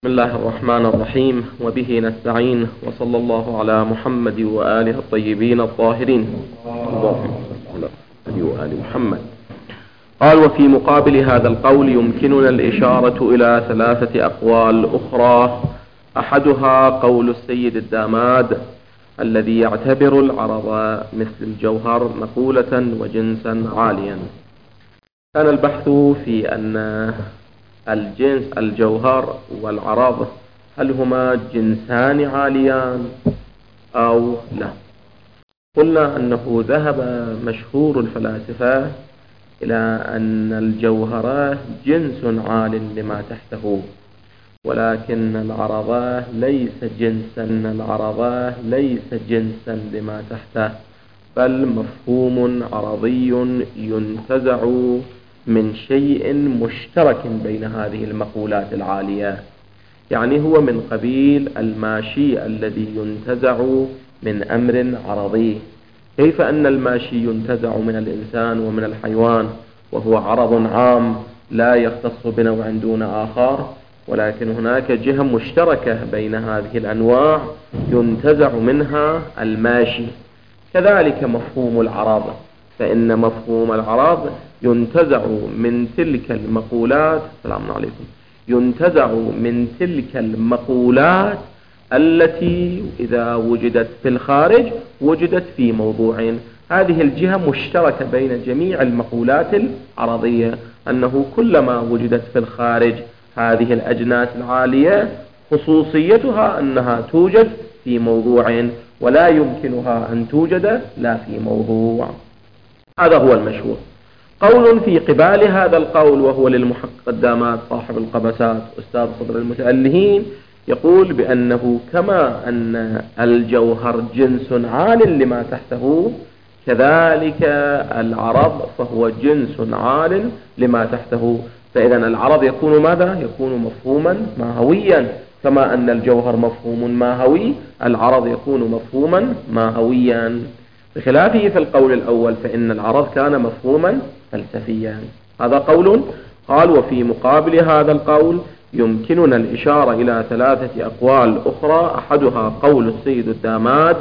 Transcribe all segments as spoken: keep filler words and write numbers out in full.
بسم الله الرحمن الرحيم، وبه نستعين، وصلى الله على محمد وآله الطيبين الطاهرين. اللهم صل على وآل محمد. قال: وفي مقابل هذا القول يمكننا الإشارة إلى ثلاثة أقوال أخرى، أحدها قول السيد الداماد الذي يعتبر العرض مثل الجوهر مقولة وجنسا عاليا. كان البحث في أن الجنس الجوهر والعرض هل هما جنسان عاليان أو لا. قلنا أنه ذهب مشهور الفلاسفة إلى أن الجوهر جنس عال لما تحته، ولكن العرض ليس جنسا العرض ليس جنسا لما تحته، بل مفهوم عرضي ينتزع من شيء مشترك بين هذه المقولات العالية، يعني هو من قبيل الماشي الذي ينتزع من أمر عرضي. كيف أن الماشي ينتزع من الإنسان ومن الحيوان وهو عرض عام لا يختص بنوع دون آخر، ولكن هناك جهة مشتركة بين هذه الأنواع ينتزع منها الماشي. كذلك مفهوم العرض، فإن مفهوم العرض ينتزع من تلك المقولات السلام عليكم ينتزع من تلك المقولات التي إذا وجدت في الخارج وجدت في موضوع. هذه الجهة مشتركة بين جميع المقولات العرضية، أنه كلما وجدت في الخارج هذه الأجناس العالية خصوصيتها أنها توجد في موضوع، ولا يمكنها أن توجد لا في موضوع. هذا هو المشهور. قول في قبال هذا القول، وهو للمحقق الداماد صاحب القبسات أستاذ صدر المتألهين، يقول بأنه كما أن الجوهر جنس عال لما تحته، كذلك العرض فهو جنس عال لما تحته. فإذا العرض يكون ماذا؟ يكون مفهوما ماهويا. كما أن الجوهر مفهوم ماهوي، العرض يكون مفهوما ماهويا، بخلافه في القول الأول فإن العرض كان مفهوما فلسفيا. هذا قول. قال: وفي مقابل هذا القول يمكننا الإشارة إلى ثلاثة أقوال أخرى، أحدها قول السيد الداماد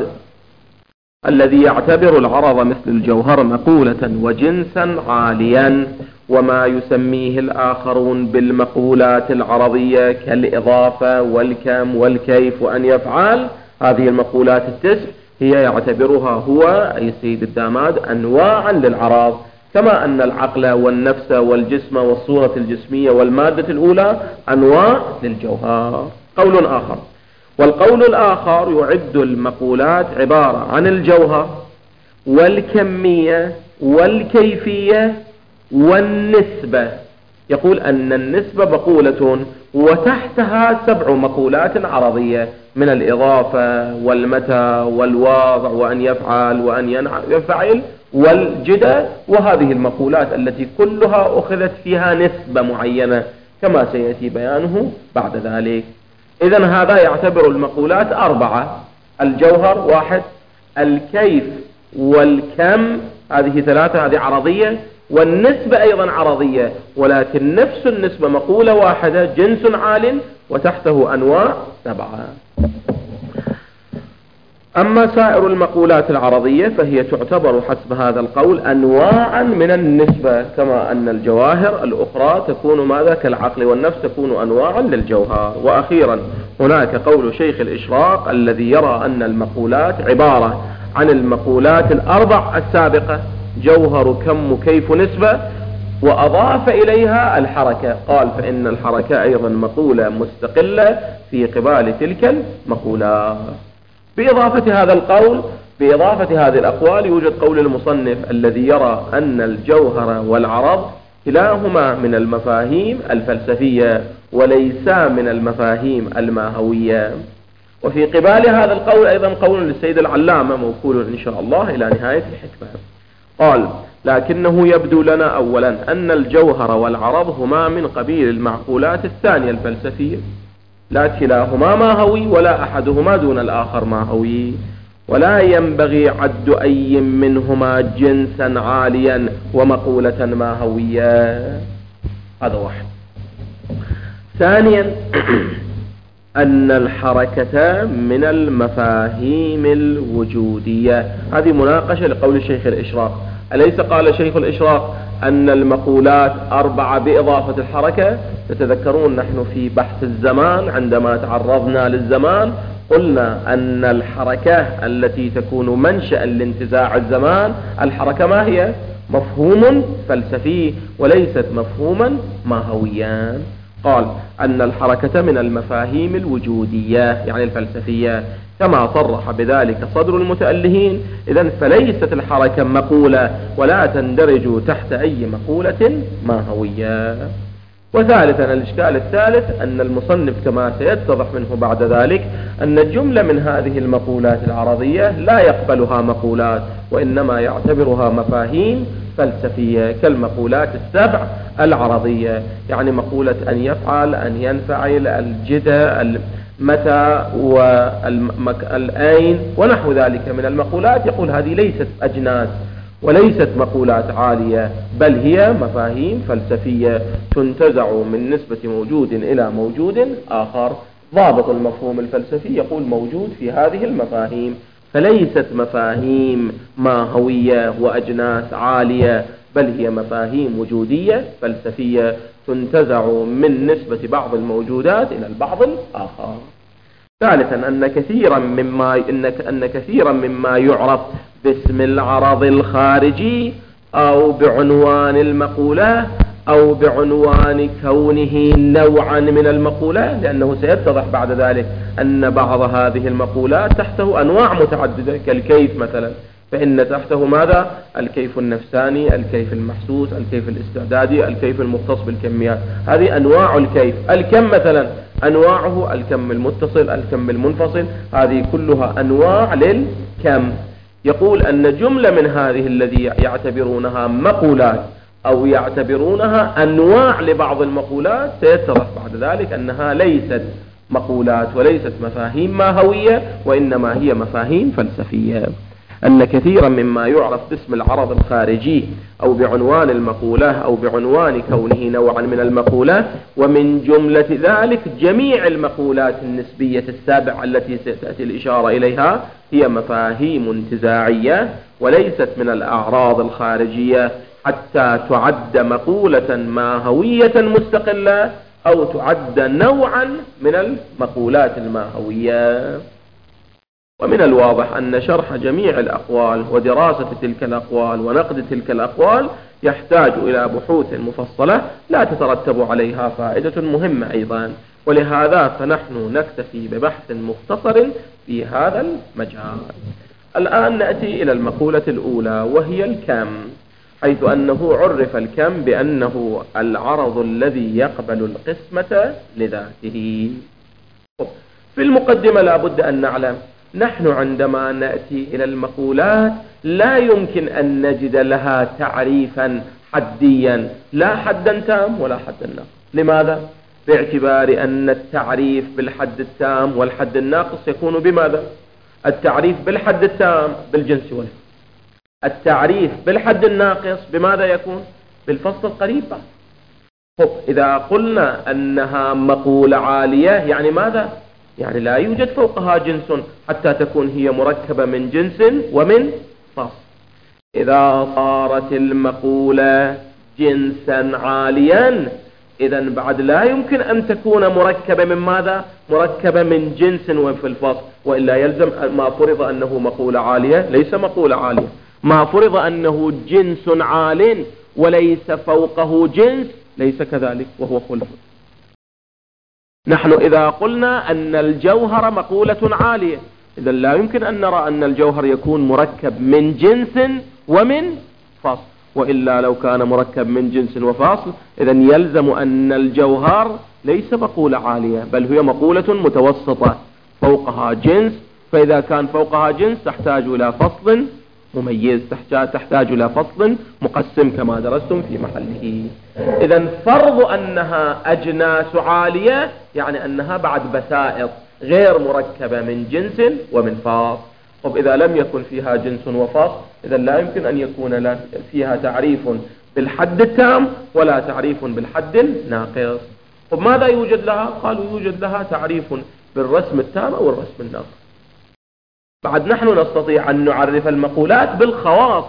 الذي يعتبر العرض مثل الجوهر مقولة وجنسا عاليا، وما يسميه الآخرون بالمقولات العرضية كالإضافة والكم والكيف وأن يفعل. هذه المقولات التسع هي يعتبرها هو أي السيد الداماد أنواعا للعرض، كما أن العقل والنفس والجسم والصورة الجسمية والمادة الأولى أنواع للجوهر. قول آخر. والقول الآخر يعد المقولات عبارة عن الجوهر والكمية والكيفية والنسبة. يقول أن النسبة مقولة وتحتها سبع مقولات عرضية من الإضافة والمتى والواضع وأن يفعل وأن يفعل والجدة، وهذه المقولات التي كلها أخذت فيها نسبة معينة كما سيأتي بيانه بعد ذلك. إذن هذا يعتبر المقولات أربعة: الجوهر واحد، الكيف والكم هذه ثلاثة، هذه عرضية، والنسبة أيضا عرضية، ولكن نفس النسبة مقولة واحدة جنس عال وتحته أنواع سبعة. أما سائر المقولات العرضية فهي تعتبر حسب هذا القول أنواعا من النسبة، كما أن الجواهر الأخرى تكون ماذا؟ كالعقل والنفس تكون أنواعا للجوهر. وأخيرا هناك قول شيخ الإشراق الذي يرى أن المقولات عبارة عن المقولات الأربع السابقة: جوهر كم كيف نسبة، وأضاف إليها الحركة. قال فإن الحركة أيضا مقولة مستقلة في قبال تلك المقولات. بإضافة هذا القول بإضافة هذه الأقوال يوجد قول المصنف الذي يرى أن الجوهر والعرض كلاهما من المفاهيم الفلسفية وليسا من المفاهيم الماهوية. وفي قبال هذا القول أيضا قول للسيد العلامة موكول إن شاء الله إلى نهاية الحكمة. قال: لكنه يبدو لنا أولا أن الجوهر والعرض هما من قبيل المعقولات الثانية الفلسفية، لا كلاهما ماهوي ولا أحدهما دون الآخر ماهوي، ولا ينبغي عد أي منهما جنسا عاليا ومقولة ماهوية. هذا واحد. ثانيا أن الحركة من المفاهيم الوجودية. هذه مناقشة لقول الشيخ الإشراق. أليس قال شيخ الإشراق أن المقولات أربعة بإضافة الحركة؟ تتذكرون نحن في بحث الزمان عندما تعرضنا للزمان قلنا أن الحركة التي تكون منشأ لانتزاع الزمان، الحركة ما هي؟ مفهوم فلسفي وليست مفهوما ماهويا. قال أن الحركة من المفاهيم الوجودية يعني الفلسفية، كما صرح بذلك صدر المتألهين. إذن فليست الحركة مقولة ولا تندرج تحت أي مقولة ماهوية. وثالثا الإشكال الثالث أن المصنف كما سيتضح منه بعد ذلك أن الجملة من هذه المقولات العرضية لا يقبلها مقولات، وإنما يعتبرها مفاهيم فلسفية كالمقولات السبع العرضية، يعني مقولة أن يفعل، أن ينفعل، الجدة، متى، والأين ونحو ذلك من المقولات. يقول هذه ليست أجناس وليست مقولات عالية، بل هي مفاهيم فلسفية تنتزع من نسبة موجود إلى موجود آخر. ضابط المفهوم الفلسفي يقول موجود في هذه المفاهيم، فليست مفاهيم ماهوية وأجناس عالية، بل هي مفاهيم وجودية فلسفية تنتزع من نسبة بعض الموجودات إلى البعض الآخر. ثالثا أن كثيرا مما إنك أن كثيرا مما يعرف باسم العرض الخارجي أو بعنوان المقولة أو بعنوان كونه نوعا من المقولة، لأنه سيتضح بعد ذلك أن بعض هذه المقولات تحته أنواع متعددة كالكيف مثلا، فإن تحته ماذا؟ الكيف النفساني، الكيف المحسوس، الكيف الاستعدادي، الكيف المختص بالكميات. هذه أنواع الكيف. الكم مثلا أنواعه الكم المتصل، الكم المنفصل، هذه كلها أنواع للكم. يقول أن جملة من هذه الذي يعتبرونها مقولات أو يعتبرونها أنواع لبعض المقولات سيتضح بعد ذلك أنها ليست مقولات وليست مفاهيم ماهوية، وإنما هي مفاهيم فلسفية. أن كثيرا مما يعرف باسم العرض الخارجي أو بعنوان المقولة أو بعنوان كونه نوعا من المقولة، ومن جملة ذلك جميع المقولات النسبية السابعة التي ستأتي الإشارة إليها، هي مفاهيم انتزاعية وليست من الأعراض الخارجية حتى تعد مقولة ماهوية مستقلة أو تعد نوعا من المقولات الماهوية. ومن الواضح أن شرح جميع الأقوال ودراسة تلك الأقوال ونقد تلك الأقوال يحتاج إلى بحوث مفصلة لا تترتب عليها فائدة مهمة أيضا، ولهذا فنحن نكتفي ببحث مختصر في هذا المجال. الآن نأتي إلى المقولة الأولى وهي الكم، حيث أنه عرف الكم بأنه العرض الذي يقبل القسمة لذاته. في المقدمة لا بد أن نعلم نحن عندما نأتي إلى المقولات لا يمكن أن نجد لها تعريفا حديا، لا حدا تام ولا حدا ناقص. لماذا؟ باعتبار أن التعريف بالحد التام والحد الناقص يكون بماذا؟ التعريف بالحد التام بالجنس والفصل، التعريف بالحد الناقص بماذا يكون؟ بالفصل القريب. طب إذا قلنا أنها مقولة عالية يعني ماذا؟ يعني لا يوجد فوقها جنس حتى تكون هي مركبة من جنس ومن فصل. إذا صارت المقولة جنسا عاليا إذن بعد لا يمكن أن تكون مركبة من ماذا؟ مركبة من جنس وفي الفصل، وإلا يلزم ما فرض أنه مقولة عالية ليس مقولة عالية، ما فرض أنه جنس عال وليس فوقه جنس ليس كذلك وهو خلف. نحن إذا قلنا أن الجوهر مقولة عالية إذا لا يمكن أن نرى أن الجوهر يكون مركب من جنس ومن فصل، وإلا لو كان مركب من جنس وفصل إذن يلزم أن الجوهر ليس مقولة عالية بل هي مقولة متوسطة فوقها جنس، فإذا كان فوقها جنس تحتاج إلى فصل مميز، تحتاج إلى فصل مقسم كما درستم في محله. إذن فرض أنها أجناس عالية يعني أنها بعد بسائط غير مركبة من جنس ومن فصل. طب إذا لم يكن فيها جنس وفصل إذن لا يمكن أن يكون فيها تعريف بالحد التام ولا تعريف بالحد الناقص. طب ماذا يوجد لها؟ قالوا يوجد لها تعريف بالرسم التام أو الرسم الناقص. بعد نحن نستطيع أن نعرف المقولات بالخواص،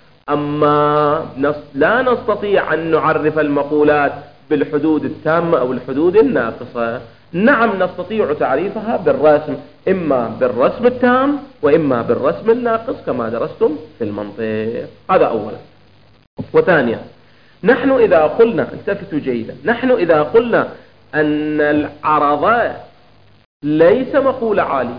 أما لا نستطيع أن نعرف المقولات بالحدود التامة أو الحدود الناقصة. نعم نستطيع تعريفها بالرسم، إما بالرسم التام وإما بالرسم الناقص كما درستم في المنطق. هذا أولا. وثانيا، نحن إذا قلنا، التفتوا جيدا، نحن إذا قلنا أن العرض ليس مقولة عالية،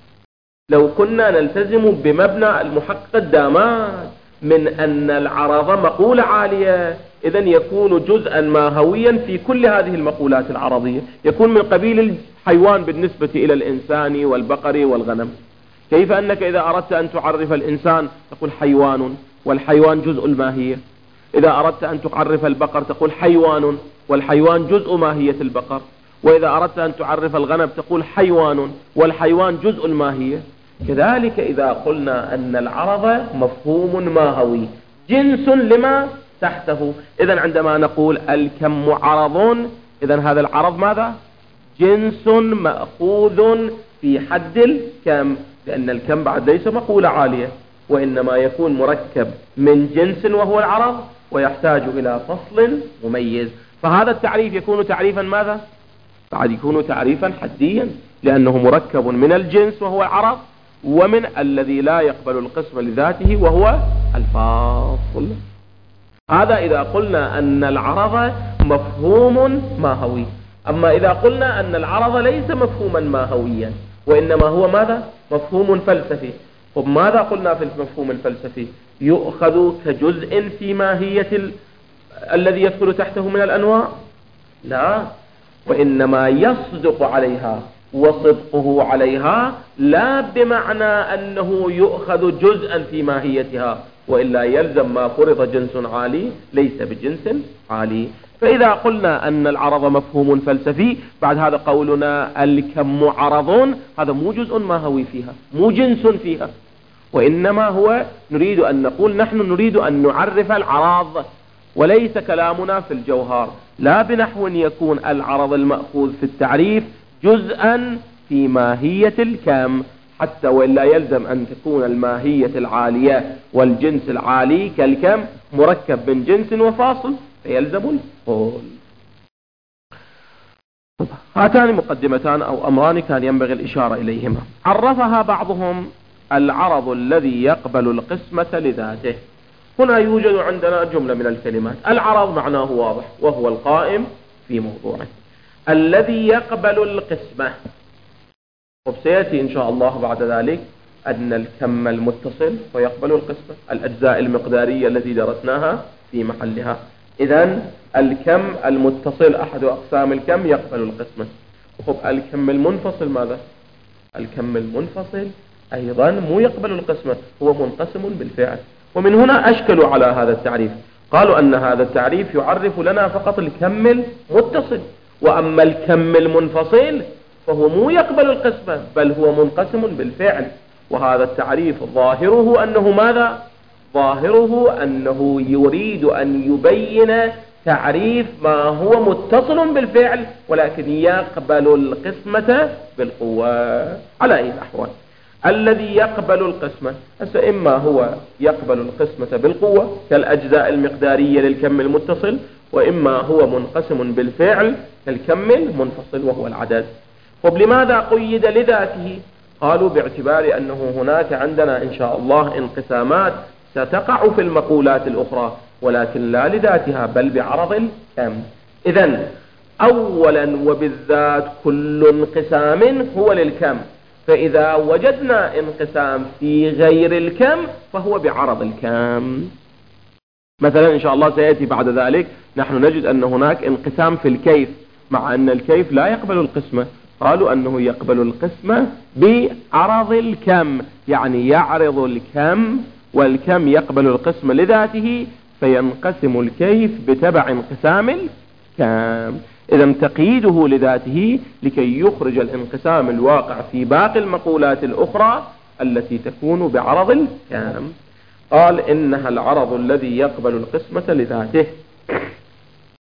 لو كنا نلتزم بمبنى المحقق الدامات من أن العرض مقولة عالية، إذن يكون جزءا ماهويا في كل هذه المقولات العرضية، يكون من قبيل الحيوان بالنسبة إلى الإنسان والبقر والغنم. كيف أنك إذا أردت أن تعرف الإنسان تقول حيوان، والحيوان جزء الماهية. إذا أردت أن تعرف البقر تقول حيوان، والحيوان جزء ماهية البقر. وإذا أردت أن تعرف الغنم تقول حيوان، والحيوان جزء الماهية. كذلك إذا قلنا أن العرض مفهوم ماهوي جنس لما تحته، إذن عندما نقول الكم عرض، إذن هذا العرض ماذا؟ جنس مأخوذ في حد الكم، لأن الكم بعد ليس مقولة عالية، وإنما يكون مركب من جنس وهو العرض، ويحتاج إلى فصل مميز. فهذا التعريف يكون تعريفا ماذا؟ بعد يكون تعريفا حديا، لأنه مركب من الجنس وهو العرض، ومن الذي لا يقبل القسم لذاته وهو الفاصل. هذا إذا قلنا أن العرض مفهوم ماهوي. أما إذا قلنا أن العرض ليس مفهوما ماهويا، وإنما هو ماذا؟ مفهوم فلسفي. وماذا قلنا في المفهوم الفلسفي؟ يؤخذ كجزء في ماهية ال... الذي يدخل تحته من الأنواع؟ لا، وإنما يصدق عليها، وصدقه عليها لا بمعنى أنه يؤخذ جزءا في ماهيتها، وإلا يلزم ما فرض جنس عالي ليس بجنس عالي. فإذا قلنا أن العرض مفهوم فلسفي، بعد هذا قولنا الكم عرض، هذا مو جزء ماهوي فيها، مو جنس فيها، وإنما هو نريد أن نقول نحن نريد أن نعرف العرض، وليس كلامنا في الجوهر لا بنحو يكون العرض المأخوذ في التعريف جزءا في ماهية الكم، حتى وإلا يلزم أن تكون الماهية العالية والجنس العالي كالكم مركب من جنس وفاصل، فيلزم الفصل. هاتان مقدمتان أو أمران كان ينبغي الإشارة إليهما. عرفها بعضهم العرض الذي يقبل القسمة لذاته. هنا يوجد عندنا جملة من الكلمات. العرض معناه واضح، وهو القائم في موضوعه. الذي يقبل القسمة، وسيأتي إن شاء الله بعد ذلك أن الكم المتصل ويقبل القسمة، الأجزاء المقدارية التي درسناها في محلها. إذن الكم المتصل أحد أقسام الكم يقبل القسمة. خب الكم المنفصل ماذا؟ الكم المنفصل أيضا مو يقبل القسمة، هو منقسم بالفعل. ومن هنا أشكلوا على هذا التعريف، قالوا أن هذا التعريف يعرف لنا فقط الكم المتصل، وأما الكم المنفصل فهو مو يقبل القسمة بل هو منقسم بالفعل. وهذا التعريف ظاهره أنه ماذا؟ ظاهره أنه يريد أن يبين تعريف ما هو متصل بالفعل ولكن يقبل القسمة بالقوة. على أي الأحوال الذي يقبل القسمة إما هو يقبل القسمة بالقوة كالأجزاء المقدارية للكم المتصل، وإما هو منقسم بالفعل كالكم المنفصل وهو العدد. ولماذا قيد لذاته؟ قالوا باعتبار أنه هناك عندنا إن شاء الله انقسامات ستقع في المقولات الأخرى ولكن لا لذاتها بل بعرض الكم. إذن أولا وبالذات كل انقسام هو للكم، فإذا وجدنا انقسام في غير الكم فهو بعرض الكم. مثلا إن شاء الله سيأتي بعد ذلك نحن نجد أن هناك انقسام في الكيف، مع أن الكيف لا يقبل القسمة، قالوا أنه يقبل القسمة بعرض الكم، يعني يعرض الكم والكم يقبل القسمة لذاته، فينقسم الكيف بتبع انقسام الكم. إذا تقييده لذاته لكي يخرج الانقسام الواقع في باقي المقولات الأخرى التي تكون بعرض الكم. قال إنها العرض الذي يقبل القسمة لذاته.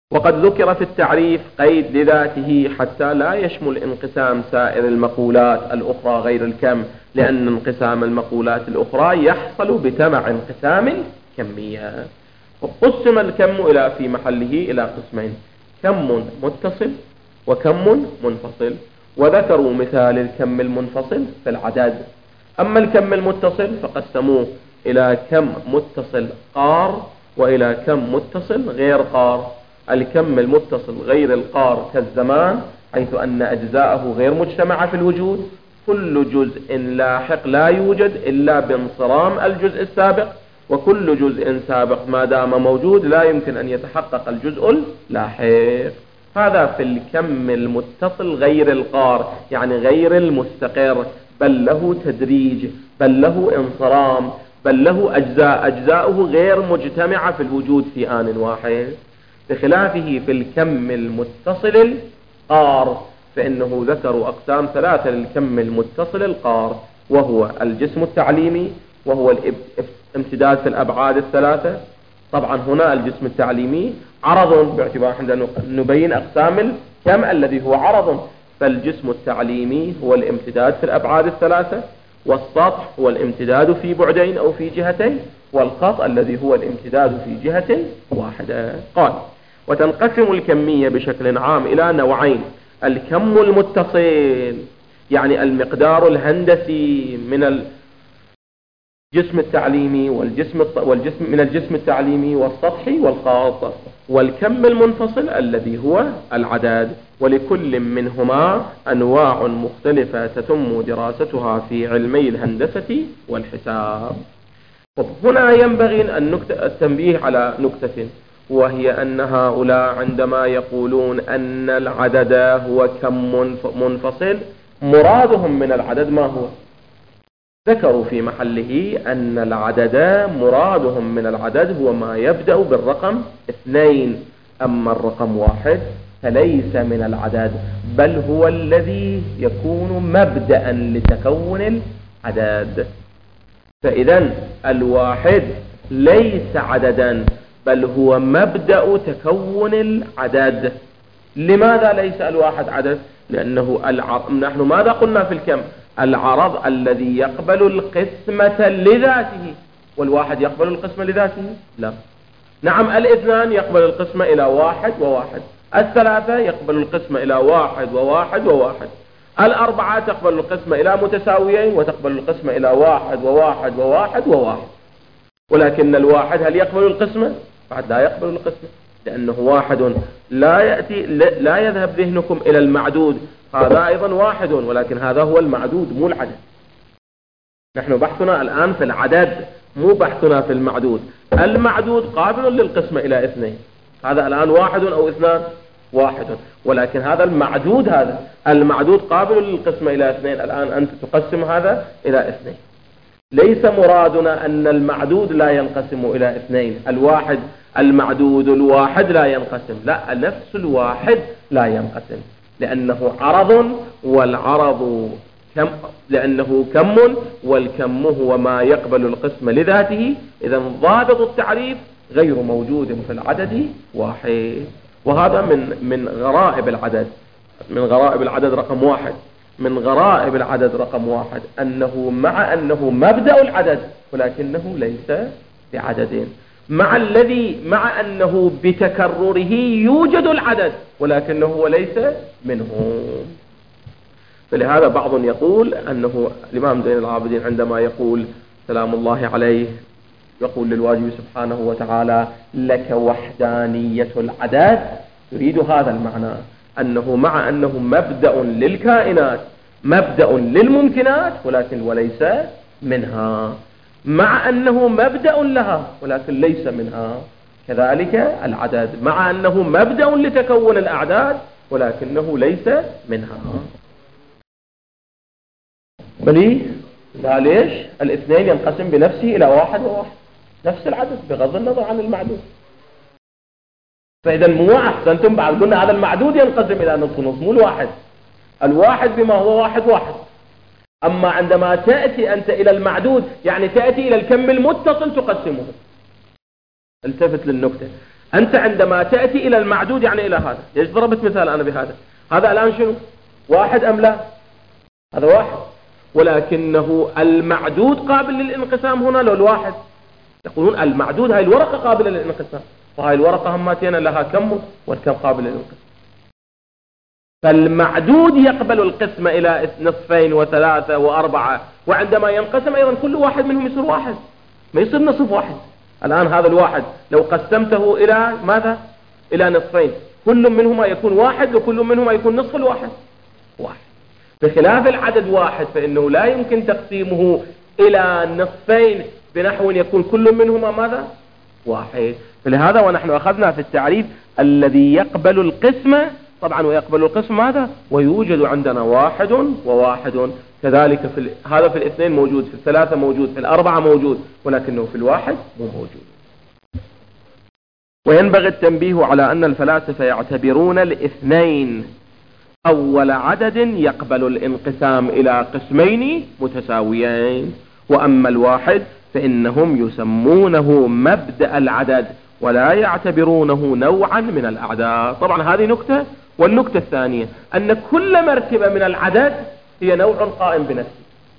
وقد ذكر في التعريف قيد لذاته حتى لا يشمل انقسام سائر المقولات الأخرى غير الكم، لأن انقسام المقولات الأخرى يحصل بتبع انقسام الكمية. وقسم الكم إلى في محله إلى قسمين: كم متصل وكم منفصل. وذكروا مثال الكم المنفصل في العدد. أما الكم المتصل فقسموه إلى كم متصل قار وإلى كم متصل غير قار. الكم المتصل غير القار كالزمان، حيث أن أجزاءه غير مجتمعة في الوجود، كل جزء لاحق لا يوجد إلا بانصرام الجزء السابق، وكل جزء سابق ما دام موجود لا يمكن أن يتحقق الجزء اللاحق. هذا في الكم المتصل غير القار، يعني غير المستقر، بل له تدريج، بل له انصرام، بل له أجزاء، أجزاؤه غير مجتمعة في الوجود في آن واحد. بخلافه في الكم المتصل القار، فإنه ذكروا أقسام ثلاثة للكم المتصل القار، وهو الجسم التعليمي، وهو الامتداد في الأبعاد الثلاثة. طبعا هنا الجسم التعليمي عرض، باعتبار عندما نبين أقسام الكم الذي هو عرض، فالجسم التعليمي هو الامتداد في الأبعاد الثلاثة، والسطح هو الامتداد في بعدين أو في جهتين، والخط الذي هو الامتداد في جهة واحدة. قال: وتنقسم الكمية بشكل عام إلى نوعين: الكم المتصل، يعني المقدار الهندسي من الجسم التعليمي والجسم والجسم من الجسم التعليمي والسطحي والخاص، والكم المنفصل الذي هو العدد. ولكل منهما أنواع مختلفة تتم دراستها في علمي الهندسة والحساب. هنا ينبغي التنبيه على نكتة، وهي أن هؤلاء عندما يقولون أن العدد هو كم منفصل، مرادهم من العدد ما هو؟ ذكروا في محله أن العدد مرادهم من العدد هو ما يبدأ بالرقم اثنين، أما الرقم واحد فليس من العدد، بل هو الذي يكون مبدأ لتكون العدد. فإذا الواحد ليس عددا، بل هو مبدأ تكون العدد. لماذا ليس الواحد عدد؟ لأنه العرض. نحن ماذا قلنا في الكم؟ العرض الذي يقبل القسمة لذاته، والواحد يقبل القسمة لذاته؟ لا. نعم، الاثنان يقبل القسمة إلى واحد وواحد، الثلاثة يقبل القسمة إلى واحد وواحد وواحد، الأربعة تقبل القسمة إلى متساويين وتقبل القسمة إلى واحد وواحد وواحد وواحد. ولكن الواحد هل يقبل القسمة؟ بعد لا يقبل القسمة، لأنه واحد لا يأتي لا يذهب ذهنكم إلى المعدود، هذا أيضا واحد، ولكن هذا هو المعدود مو العدد. نحن بحثنا الآن في العدد، مو بحثنا في المعدود. المعدود قابل للقسمة إلى اثنين، هذا الآن واحد أو اثنان، واحد، ولكن هذا المعدود، هذا المعدود قابل للقسمة إلى اثنين، الآن أنت تقسم هذا إلى اثنين. ليس مرادنا أن المعدود لا ينقسم إلى اثنين، الواحد المعدود الواحد لا ينقسم، لا، نفس الواحد لا ينقسم، لأنه عرض، والعرض كم، لأنه كم، والكم هو ما يقبل القسمة لذاته. إذا ضابط التعريف غير موجود في العدد واحد. وهذا من من غرائب العدد، من غرائب العدد رقم واحد، من غرائب العدد رقم واحد أنه مع أنه مبدأ العدد ولكنه ليس بعدد، مع الذي مع أنه بتكرره يوجد العدد ولكنه هو ليس منه. فلهذا بعض يقول أنه الإمام زين العابدين عندما يقول سلام الله عليه، يقول للواجب سبحانه وتعالى: لك وحدانية العدد، يريد هذا المعنى، أنه مع أنه مبدأ للكائنات، مبدأ للممكنات، ولكن وليس منها، مع أنه مبدأ لها ولكن ليس منها. كذلك العدد، مع أنه مبدأ لتكون الأعداد ولكنه ليس منها. بلي لا، ليش؟ الاثنين ينقسم بنفسه إلى واحد وواحد، نفس العدد بغض النظر عن المعدود. فإذا مو أحسنتم بعد قلنا هذا المعدود ينقسم إلى نصف نصف، مو الواحد، الواحد بما هو واحد واحد. أما عندما تأتي أنت إلى المعدود، يعني تأتي إلى الكم المتصل تقسمه. التفت للنكتة، أنت عندما تأتي إلى المعدود يعني إلى هذا، ليش ضربت مثال أنا بهذا؟ هذا الآن شنو؟ واحد أم لا؟ هذا واحد، ولكنه المعدود قابل للانقسام هنا لو الواحد. يقولون المعدود هاي الورقة قابلة للانقسام، وهاي الورقة هماتين لها كم والكم قابل للانقسام. فالمعدود يقبل القسمة إلى نصفين وثلاثة وأربعة، وعندما ينقسم أيضا كل واحد منهم يصير واحد، ما يصير نصف واحد. الآن هذا الواحد لو قسمته إلى ماذا؟ إلى نصفين، كل منهما يكون واحد وكل منهما يكون نصف الواحد واحد. بخلاف العدد واحد فإنه لا يمكن تقسيمه إلى نصفين بنحو يكون كل منهما ماذا؟ واحد. فلهذا ونحن أخذنا في التعريف الذي يقبل القسمة، طبعا ويقبل القسم ماذا؟ ويوجد عندنا واحد وواحد، كذلك في ال... هذا في الاثنين موجود، في الثلاثة موجود، في الأربعة موجود، ولكنه في الواحد مو موجود. وينبغي التنبيه على أن الفلاسفة يعتبرون الاثنين أول عدد يقبل الانقسام إلى قسمين متساويين، وأما الواحد فإنهم يسمونه مبدأ العدد ولا يعتبرونه نوعا من الأعداد. طبعا هذه نكتة. والنكتة الثانية أن كل مرتبة من العدد هي نوع قائم بنفسه،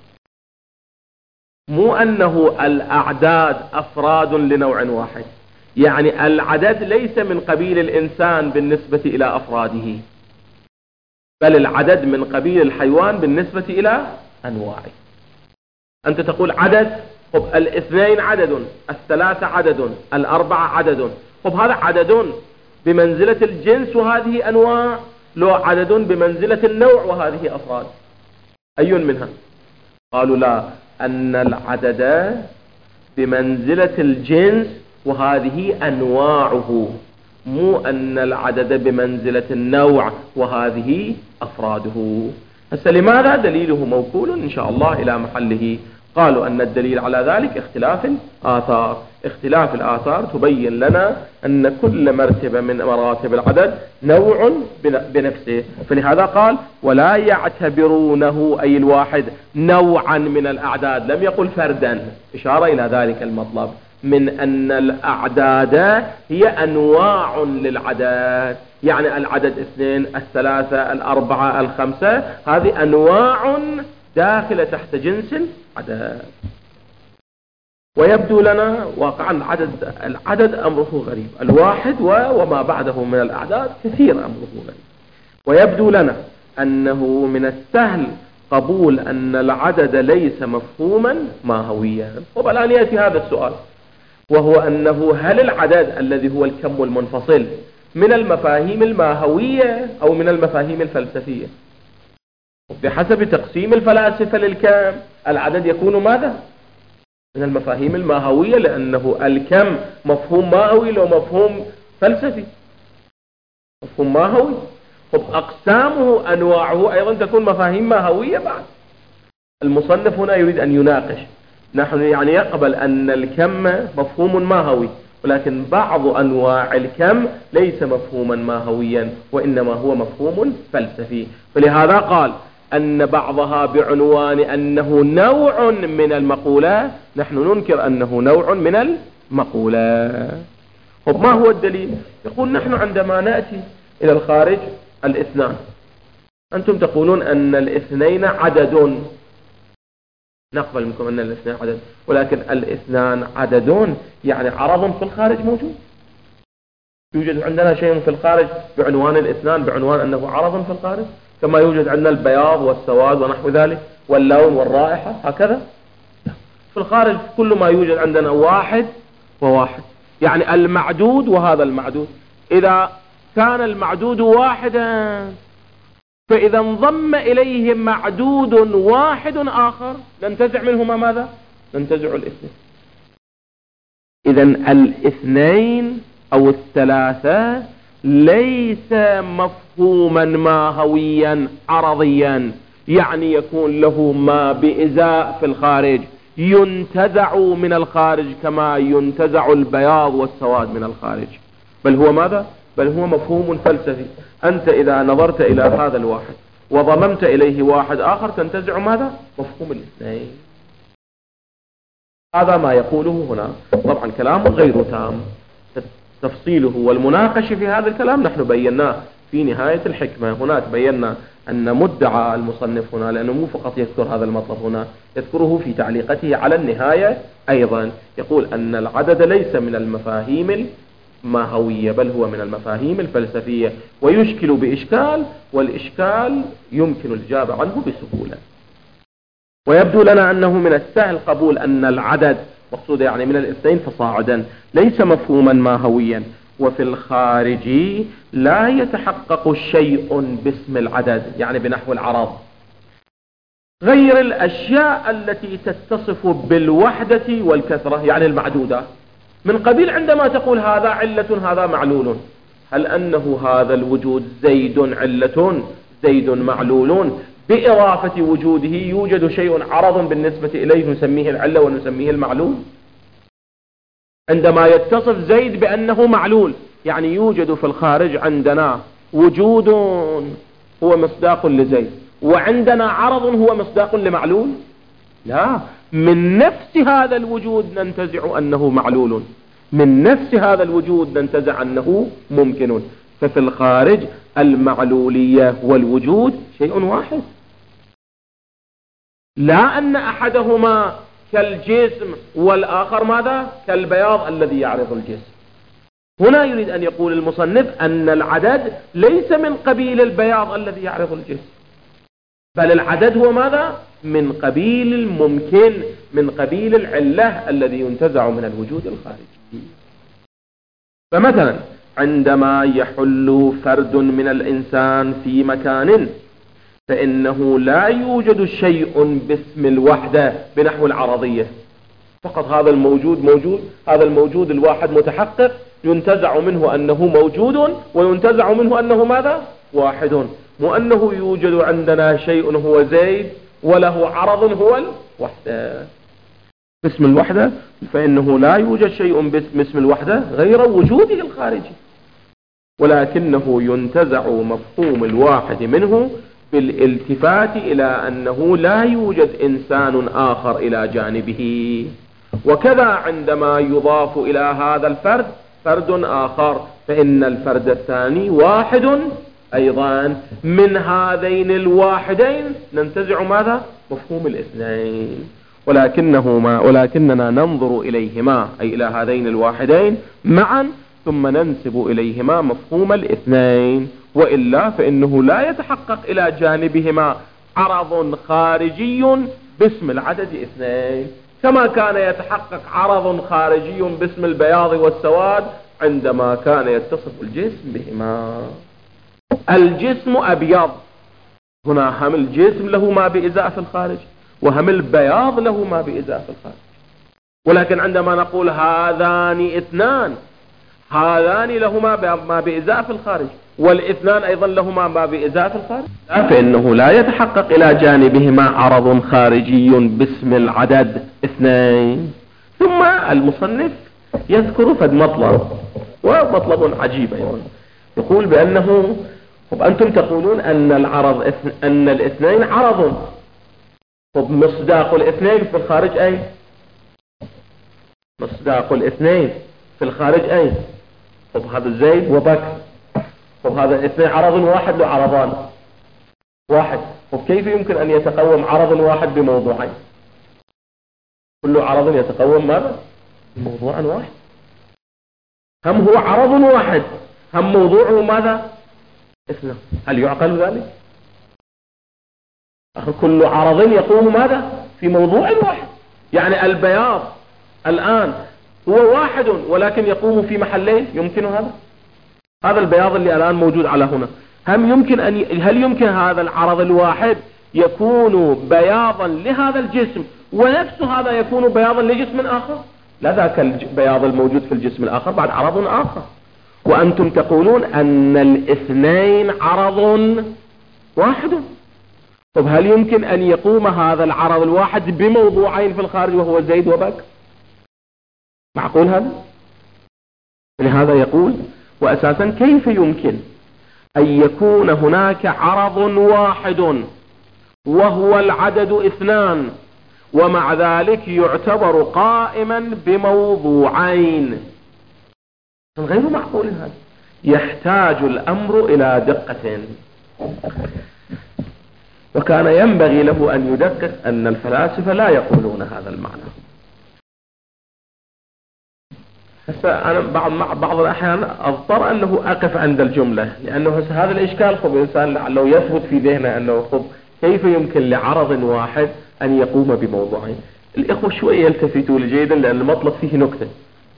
مو أنه الأعداد أفراد لنوع واحد. يعني العدد ليس من قبيل الإنسان بالنسبة إلى أفراده، بل العدد من قبيل الحيوان بالنسبة إلى أنواعه. أنت تقول عدد، طب الاثنين عدد، الثلاثة عدد، الأربعة عدد، طب هذا عدد بمنزلة الجنس وهذه أنواع، لو عدد بمنزلة النوع وهذه أفراد، أي منها؟ قالوا لا، أن العدد بمنزلة الجنس وهذه أنواعه، مو أن العدد بمنزلة النوع وهذه أفراده. هسه لماذا؟ دليله موكول إن شاء الله إلى محله. قالوا أن الدليل على ذلك اختلاف الآثار. اختلاف الآثار تبين لنا أن كل مرتبة من مراتب العدد نوع بنفسه، فلهذا قال ولا يعتبرونه أي الواحد نوعا من الأعداد، لم يقل فردا، إشارة إلى ذلك المطلب من أن الأعداد هي أنواع للعدد. يعني العدد اثنين، الثلاثة، الأربعة، الخمسة، هذه أنواع داخلة تحت جنس العدد. ويبدو لنا واقعا عدد العدد أمره غريب، الواحد وما بعده من الأعداد كثير أمره غريب. ويبدو لنا أنه من السهل قبول أن العدد ليس مفهوما ماهويا. والآن يأتي هذا السؤال، وهو أنه هل العدد الذي هو الكم المنفصل من المفاهيم الماهوية أو من المفاهيم الفلسفية؟ بحسب تقسيم الفلاسفة للكم العدد يكون ماذا؟ من المفاهيم الماهوية، لأنه الكم مفهوم ماهوي لو مفهوم فلسفي، مفهوم ماهوي. طب أقسامه أنواعه أيضا تكون مفاهيم ماهوية بعد. المصنف هنا يريد أن يناقش، نحن يعني يقبل أن الكم مفهوم ماهوي، ولكن بعض أنواع الكم ليس مفهوما ماهويا وإنما هو مفهوم فلسفي. فلهذا قال أن بعضها بعنوان أنه نوع من المقولة، نحن ننكر أنه نوع من المقولة. طب ما هو الدليل؟ يقول نحن عندما نأتي إلى الخارج الاثنان، أنتم تقولون أن الاثنين عدد، نقبل منكم أن الاثنين عدد، ولكن الاثنان عدد يعني عرض في الخارج موجود. يوجد عندنا شيء في الخارج بعنوان الاثنان، بعنوان أنه عرض في الخارج، كما يوجد عندنا البياض والسواد ونحو ذلك واللون والرائحة هكذا. في الخارج كل ما يوجد عندنا واحد وواحد، يعني المعدود وهذا المعدود. إذا كان المعدود واحدا فإذا انضم إليه معدود واحد آخر ننتزع منهما ماذا؟ ننتزع الاثنين. إذن الاثنين أو الثلاثة ليس مفهوما ماهويا عرضيا، يعني يكون له ما بإزاء في الخارج، ينتزع من الخارج كما ينتزع البياض والسواد من الخارج، بل هو ماذا؟ بل هو مفهوم فلسفي. أنت إذا نظرت إلى هذا الواحد وضممت إليه واحد آخر تنتزع ماذا؟ مفهوم الاثنين. هذا ما يقوله هنا، طبعا كلام غير تام. تفصيله والمناقشة في هذا الكلام نحن بيناه في نهاية الحكمة. هناك بينا أن مدعى المصنف هنا، لأنه مو فقط يذكر هذا المطلب هنا، يذكره في تعليقته على النهاية أيضا، يقول أن العدد ليس من المفاهيم الماهوية بل هو من المفاهيم الفلسفية، ويشكل بإشكال، والإشكال يمكن الإجابة عنه بسهولة. ويبدو لنا أنه من السهل قبول أن العدد مقصود يعني من الاثنين فصاعدا ليس مفهوما ماهويا، وفي الخارج لا يتحقق شيء باسم العدد، يعني بنحو العرض، غير الأشياء التي تتصف بالوحدة والكثرة، يعني المعدودات. من قبيل عندما تقول هذا علة هذا معلول، هل أنه هذا الوجود زيد علة زيد معلول بإضافة وجوده يوجد شيء عرض بالنسبة إليه نسميه العلة ونسميه المعلول؟ عندما يتصف زيد بأنه معلول يعني يوجد في الخارج عندنا وجود هو مصداق لزيد، وعندنا عرض هو مصداق لمعلول؟ لا، من نفس هذا الوجود ننتزع أنه معلول، من نفس هذا الوجود ننتزع أنه ممكن. ففي الخارج المعلولية والوجود شيء واحد، لا أن أحدهما كالجسم والآخر ماذا؟ كالبياض الذي يعرض الجسم. هنا يريد أن يقول المصنف أن العدد ليس من قبيل البياض الذي يعرض الجسم، بل العدد هو ماذا؟ من قبيل الممكن، من قبيل العلة الذي ينتزع من الوجود الخارجي. فمثلا عندما يحل فرد من الإنسان في مكان فإنه لا يوجد شيء باسم الوحدة بنحو العرضية، فقط هذا الموجود موجود، هذا الموجود الواحد متحقق، ينتزع منه أنه موجود وينتزع منه أنه ماذا؟ واحد، مو أنه يوجد عندنا شيء هو زيد وله عرض هو الوحدة. باسم الوحدة فإنه لا يوجد شيء باسم الوحدة غير وجوده الخارجي، ولكنه ينتزع مفهوم الواحد منه بالالتفات إلى أنه لا يوجد إنسان آخر إلى جانبه. وكذا عندما يضاف إلى هذا الفرد فرد آخر فإن الفرد الثاني واحد أيضا، من هذين الواحدين ننتزع ماذا؟ مفهوم الاثنين. ولكنهما ولكننا ننظر إليهما أي إلى هذين الواحدين معا ثم ننسب إليهما مفهوم الاثنين، وإلا فإنه لا يتحقق إلى جانبهما عرض خارجي باسم العدد اثنين، كما كان يتحقق عرض خارجي باسم البياض والسواد عندما كان يتصف الجسم بهما. الجسم أبيض، هنا هم الجسم له ما بإزاء في الخارج، وهم البياض له ما بإزاء في الخارج. ولكن عندما نقول هذان اثنان، هذان لهما ما بإزاء في الخارج والاثنان أيضا لهما ما بإزاء في الخارج، فإنه لا يتحقق إلى جانبهما عرض خارجي باسم العدد اثنين. ثم المصنف يذكر فد مطلب، ومطلب عجيب أيضا، يقول بأنه أنتم تقولون أن العرض أن الاثنين عرض، طب مصداق الاثنين في الخارج أي؟ مصداق الاثنين في الخارج أي؟ طب هذا زيد وبكر، طب هذا الاثنين عرض واحد له عرضان واحد، طب كيف يمكن أن يتقوم عرض واحد بموضوعين؟ كل عرض يتقوم ماذا؟ بموضوع واحد، هم هو عرض واحد هم موضوعه ماذا؟ اثنان. هل يعقل ذلك؟ كل عرض يقوم ماذا؟ في موضوع واحد، يعني البياض الآن هو واحد ولكن يقوم في محلين، يمكن هذا؟ هذا البياض اللي الآن موجود على هنا، هم يمكن أن ي... هل يمكن هذا العرض الواحد يكون بياضا لهذا الجسم ونفس هذا يكون بياضا لجسم آخر؟ لا، ذاك البياض الموجود في الجسم الآخر بعد عرض آخر. وأنتم تقولون أن الاثنين عرض واحد، طب هل يمكن أن يقوم هذا العرض الواحد بموضوعين في الخارج وهو زيد وبكر؟ معقول هذا؟ لهذا يقول وأساسا كيف يمكن أن يكون هناك عرض واحد وهو العدد اثنان ومع ذلك يعتبر قائما بموضوعين؟ غير معقول هذا. يحتاج الأمر إلى دقة، وكان ينبغي له أن يدقق أن الفلاسفة لا يقولون هذا المعنى. هسه أنا بعض بعض الأحيان أضطر أنه أقف عند الجملة، لأنه هسه هذا الإشكال خب الإنسان لعله يثبت في ذهنه أنه خب كيف يمكن لعرض واحد أن يقوم بموضوعين. الإخوة شوية يلتفتوا جيدا لأن المطلب فيه نكتة.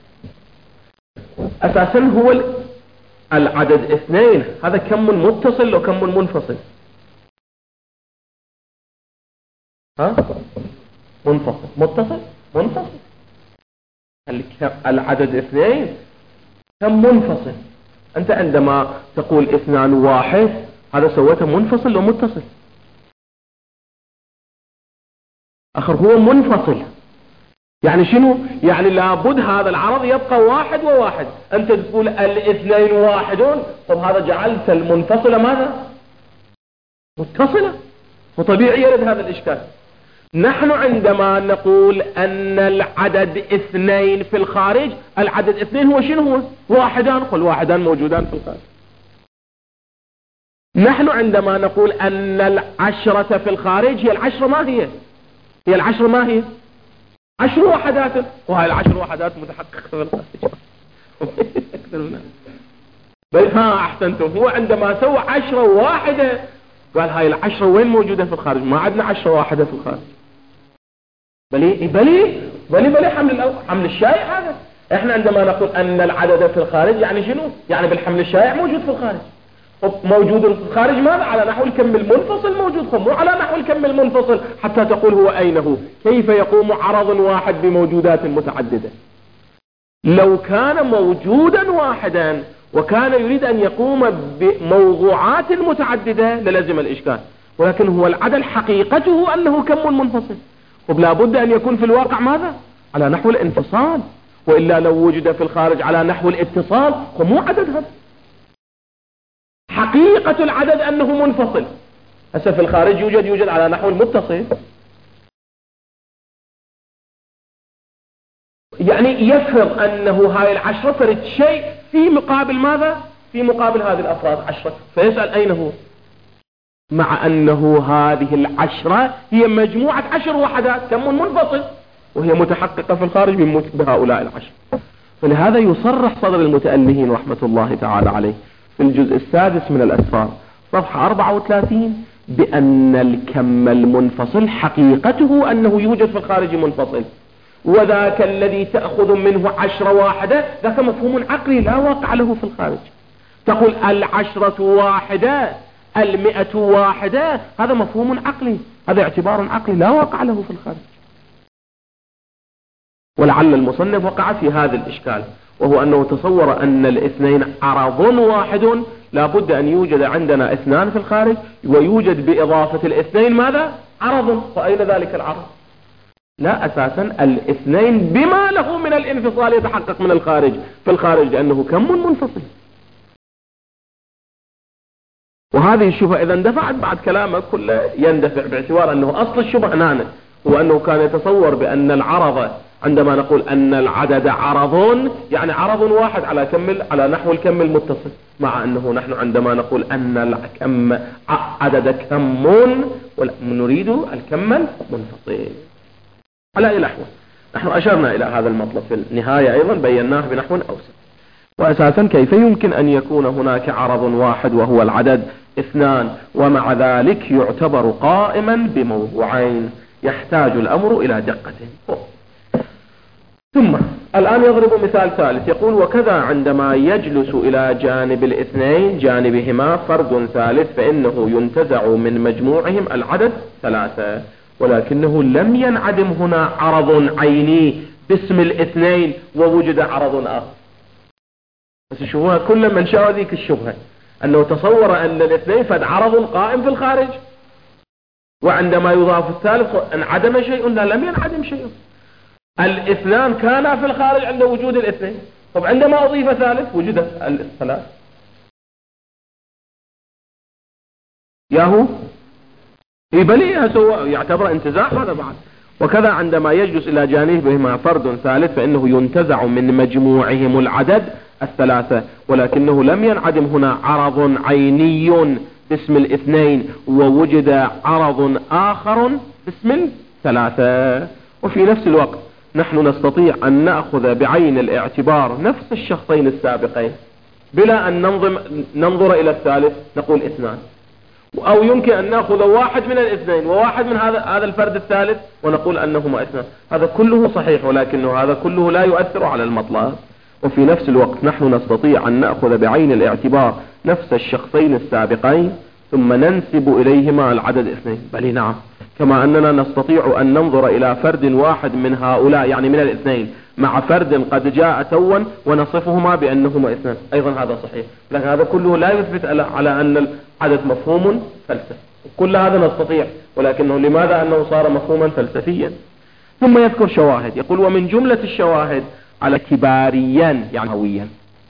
أساسا هو العدد اثنين هذا كم متصل وكم منفصل؟ ها؟ منفصل متصل منفصل. العدد اثنين كم منفصل؟ أنت عندما تقول اثنان واحد هذا سويته منفصل ومتصل. آخر هو منفصل، يعني شنو؟ يعني لابد هذا العرض يبقى واحد وواحد. أنت تقول الاثنين واحدون، طب هذا جعلت المنفصلة ماذا؟ متصلة، وطبيعي يرد هذا الإشكال. نحن عندما نقول أن العدد اثنين في الخارج، العدد اثنين هو شنو هو؟ واحدان، قل واحدان موجودان في الخارج. نحن عندما نقول أن العشرة في الخارج، هي العشرة ما هي؟ هي العشرة ما هي؟ عشر وحدات، وهاي العشر وحدات متحققة في الخارج. بل ها أحسنتم، هو عندما سوى عشرة واحدة قال هاي العشرة وين موجودة في الخارج؟ ما عندنا عشرة واحدة في الخارج. بلي بلي بلي بلي حمل حمل الشائع هذا. احنا عندما نقول ان العدد في الخارج يعني شنو؟ يعني بالحمل الشائع موجود في الخارج. موجود في الخارج ماذا؟ على نحو الكم المنفصل موجود، مو على نحو الكم المنفصل حتى تقول هو أين هو. كيف يقوم عرض واحد بموجودات متعددة؟ لو كان موجودا واحدا وكان يريد أن يقوم بموضوعات متعددة للزم الإشكال، ولكن هو العدد حقيقته أنه كم منفصل، ولا بد أن يكون في الواقع ماذا؟ على نحو الانفصال، وإلا لو وجد في الخارج على نحو الاتصال فمو عدد هذا. حقيقة العدد أنه منفصل. هسه في الخارج يوجد يوجد على نحو المتصل، يعني يفرض أنه هاي العشرة فرد شيء في مقابل ماذا؟ في مقابل هذه الأفراد عشرة، فيسأل أين هو؟ مع أنه هذه العشرة هي مجموعة عشر وحدات كم منفصل، وهي متحققة في الخارج بموجب هؤلاء العشر. فلهذا يصرح صدر المتألهين رحمة الله تعالى عليه في الجزء السادس من الأسفار صفحة أربعة وثلاثين بأن الكم المنفصل حقيقته أنه يوجد في الخارج منفصل، وذاك الذي تأخذ منه عشرة واحدة ذاك مفهوم عقلي لا واقع له في الخارج. تقول العشرة واحدة، المئة واحدة، هذا مفهوم عقلي، هذا اعتبار عقلي لا واقع له في الخارج. ولعل المصنف وقع في هذا الإشكال، وهو أنه تصور أن الاثنين عرض واحد، لا بد أن يوجد عندنا اثنان في الخارج، ويوجد بإضافة الاثنين ماذا؟ عرض. فأين ذلك العرض؟ لا، أساسا الاثنين بما له من الانفصال يتحقق من الخارج في الخارج، لأنه كم منفصل. وهذه الشبهة إذا اندفعت بعد كلامك كله يندفع، باعتبار أنه أصل الشبهة هنا هو أنه كان يتصور بأن العرض عندما نقول أن العدد عرض يعني عرض واحد على كم على نحو الكم المتصل، مع أنه نحن عندما نقول أن الكم عدد كم نريد الكم المنفصل. على أي نحو نحن أشرنا إلى هذا المطلب في النهاية، أيضا بيناه بنحو أوسع. وأساسا كيف يمكن أن يكون هناك عرض واحد وهو العدد اثنان، ومع ذلك يعتبر قائما بموضوعين؟ يحتاج الأمر إلى دقة. ثم الآن يضرب مثال ثالث، يقول وكذا عندما يجلس إلى جانب الاثنين جانبهما فرد ثالث فإنه ينتزع من مجموعهم العدد ثلاثة، ولكنه لم ينعدم هنا عرض عيني باسم الاثنين ووجد عرض آخر. بس شوفوها كل من شاء ذيك الشبهة، أنه تصور أن الاثنين فد عرض قائم في الخارج، وعندما يضاف الثالث انعدم شيء. لا، لم ينعدم شيء. الاثنان كانا في الخارج عند وجود الاثنين، طب عندما أضيف ثالث وجد الثلاث. ياهو يبلي يعتبر انتزاع هذا بعد. وكذا عندما يجلس إلى جانبهما فرد ثالث فإنه ينتزع من مجموعهم العدد الثلاثة، ولكنه لم ينعدم هنا عرض عيني باسم الاثنين ووجد عرض آخر باسم الثلاثة. وفي نفس الوقت نحن نستطيع أن نأخذ بعين الاعتبار نفس الشخصين السابقين بلا أن ننظم ننظر إلى الثالث نقول اثنان، أو يمكن أن نأخذ واحد من الاثنين وواحد من هذا هذا الفرد الثالث ونقول أنهما اثنان. هذا كله صحيح، ولكنه هذا كله لا يؤثر على المطلب. وفي نفس الوقت نحن نستطيع أن نأخذ بعين الاعتبار نفس الشخصين السابقين ثم ننسب إليهما العدد اثنين. بل نعم، كما أننا نستطيع أن ننظر إلى فرد واحد من هؤلاء يعني من الاثنين مع فرد قد جاء توا ونصفهما بأنهما اثنان، أيضا هذا صحيح. لكن هذا كله لا يثبت على أن العدد مفهوم فلسفي. كل هذا نستطيع، ولكنه لماذا أنه صار مفهوما فلسفيا؟ ثم يذكر شواهد، يقول ومن جملة الشواهد على اعتباريا يعني هويا،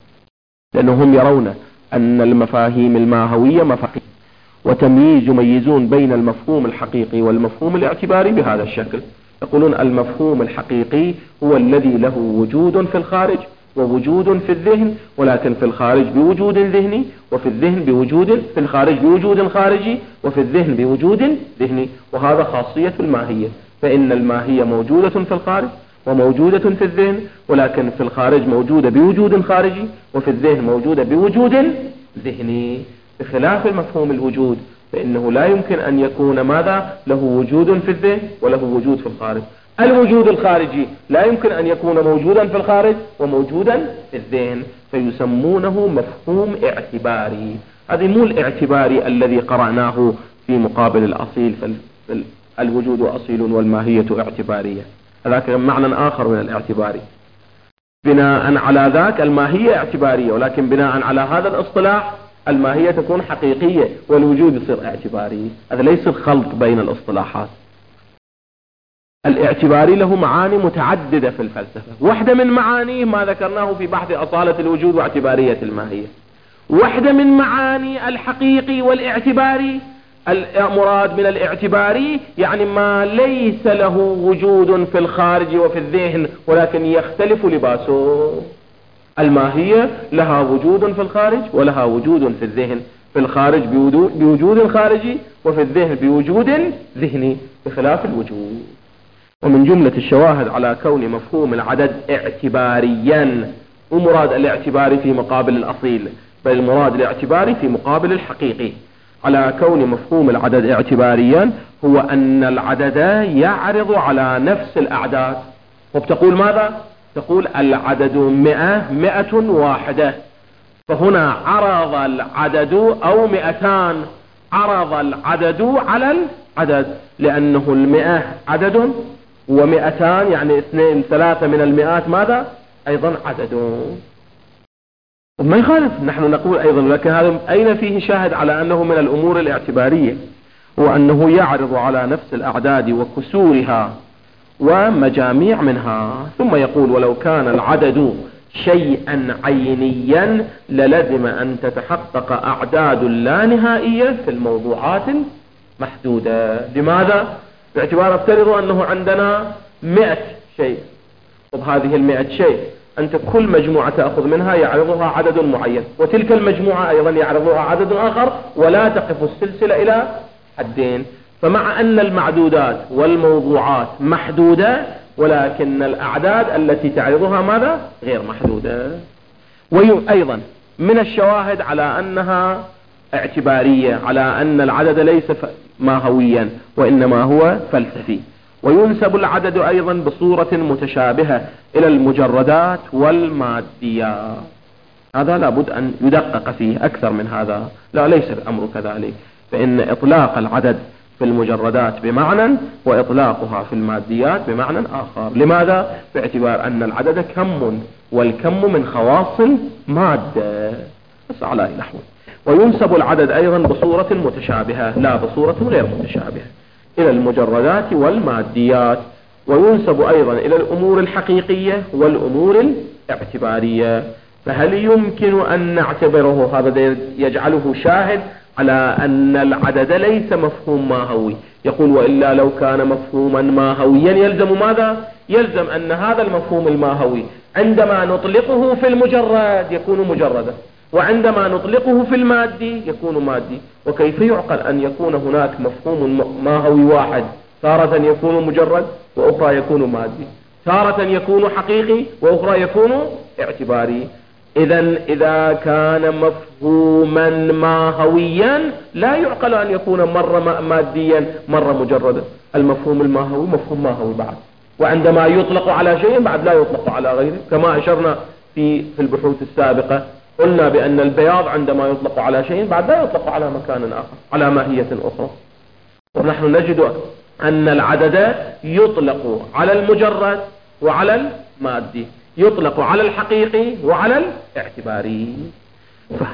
لأنهم يرون أن المفاهيم الماهوية مفاهيم، وتمييز يميزون بين المفهوم الحقيقي والمفهوم الاعتباري بهذا الشكل. يقولون المفهوم الحقيقي هو الذي له وجود في الخارج ووجود في الذهن، ولكن في الخارج بوجود ذهني، وفي الذهن بوجود في الخارج بوجود خارجي، وفي الذهن بوجود ذهني. وهذا خاصية الماهية، فإن الماهية موجودة في الخارج وموجودة في الذهن، ولكن في الخارج موجودة بوجود خارجي، وفي الذهن موجودة بوجود ذهني، بخلاف المفهوم الوجود فإنه لا يمكن أن يكون ماذا له وجود في الذهن وله وجود في الخارج. الوجود الخارجي لا يمكن أن يكون موجودا في الخارج وموجودا في الذهن، فيسمونه مفهوم اعتباري. هذه مو الاعتباري الذي قرأناه في مقابل الأصيل، فالوجود أصيل والماهية اعتبارية، هذاك معنى آخر من الاعتباري. بناء على ذاك الماهية اعتبارية، ولكن بناء على هذا الاصطلاح الماهية تكون حقيقية والوجود يصير اعتباري. هذا ليس الخلط بين الاصطلاحات. الاعتباري له معاني متعددة في الفلسفة، واحدة من معانيه ما ذكرناه في بحث أصالة الوجود واعتبارية الماهية. واحدة من معاني الحقيقي والاعتباري، المراد من الاعتباري يعني ما ليس له وجود في الخارج وفي الذهن ولكن يختلف لباسه. الماهية لها وجود في الخارج ولها وجود في الذهن، في الخارج بوجود خارجي وفي الذهن بوجود ذهني، بخلاف الوجود. ومن جملة الشواهد على كون مفهوم العدد اعتباريا، ومراد الاعتباري في مقابل الأصيل، بل المراد الاعتباري في مقابل الحقيقي، على كون مفهوم العدد اعتباريا هو أن العدد يعرض على نفس الأعداد. وبتقول ماذا؟ تقول العدد مئة مئة واحدة، فهنا عرض العدد أو مئتان، عرض العدد على العدد، لأنه المئة عدد ومئتان يعني اثنين ثلاثة من المئات ماذا؟ أيضا عدد. وما يخالف، نحن نقول أيضا، لكن هذا أين فيه شاهد على أنه من الأمور الاعتبارية، وأنه يعرض على نفس الأعداد وكسورها ومجاميع منها. ثم يقول ولو كان العدد شيئا عينيا للزم أن تتحقق أعداد لا نهائية في الموضوعات المحدودة. لماذا؟ باعتبار افترض أنه عندنا مئة شيء، وبهذه المئة شيء أنت كل مجموعة تأخذ منها يعرضها عدد معين، وتلك المجموعة أيضا يعرضها عدد آخر، ولا تقف السلسلة إلى حدين. فمع أن المعدودات والموضوعات محدودة، ولكن الأعداد التي تعرضها ماذا؟ غير محدودة. وأيضا من الشواهد على أنها اعتبارية، على أن العدد ليس ماهويا وإنما هو فلسفي. وينسب العدد أيضا بصورة متشابهة إلى المجردات والماديات. هذا لابد أن يدقق فيه أكثر من هذا، لا ليس الأمر كذلك، فإن إطلاق العدد في المجردات بمعنى وإطلاقها في الماديات بمعنى آخر. لماذا؟ باعتبار أن العدد كم، والكم من خواص المادة، بس على أي نحو. وينسب العدد أيضا بصورة متشابهة لا بصورة غير متشابهة إلى المجردات والماديات. وينسب أيضا إلى الأمور الحقيقية والأمور الاعتبارية. فهل يمكن أن نعتبره، هذا يجعله شاهد على أن العدد ليس مفهوم ماهوي. يقول وإلا لو كان مفهوما ماهويا يلزم ماذا؟ يلزم أن هذا المفهوم الماهوي عندما نطلقه في المجرد يكون مجردا، وعندما نطلقه في المادي يكون مادي. وكيف يعقل أن يكون هناك مفهوم ماهوي واحد تارة يكون مجرد وأخرى يكون مادي، تارة يكون حقيقي وأخرى يكون اعتباري؟ إذن إذا كان مفهوما ماهويا لا يعقل أن يكون مرة ماديا مرة مجردا. المفهوم الماهوي مفهوم ماهوي بعد، وعندما يطلق على شيء بعد لا يطلق على غيره، كما أشرنا في في البحوث السابقة. قلنا بأن البياض عندما يطلق على شيء بعد لا يطلق على مكان آخر، على ماهية أخرى. ونحن نجد أن العدد يطلق على المجرد وعلى المادي، يطلق على الحقيقي وعلى الاعتباري. فهم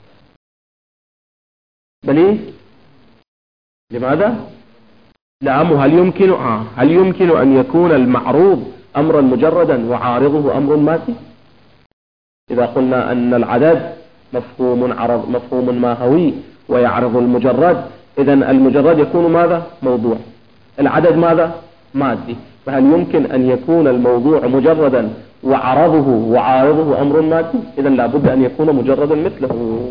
بلي لماذا؟ نعم. هل يمكن آه هل يمكن أن يكون المعروض أمرا مجردا وعارضه أمر مادي؟ إذا قلنا أن العدد مفهوم عرض مفهوم ماهوي ويعرض المجرد، إذن المجرد يكون ماذا؟ موضوع. العدد ماذا؟ مادي. فهل يمكن أن يكون الموضوع مجردا وعرضه وعارضه أمر مادي؟ إذن لابد أن يكون مجردا مثله.